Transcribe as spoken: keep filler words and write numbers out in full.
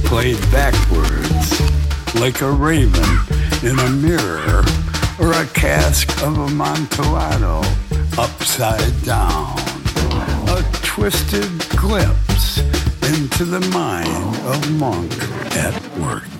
played backwards, like a raven in a mirror, or a cask of Amontillado upside down. A twisted glimpse into the mind of Monk at work.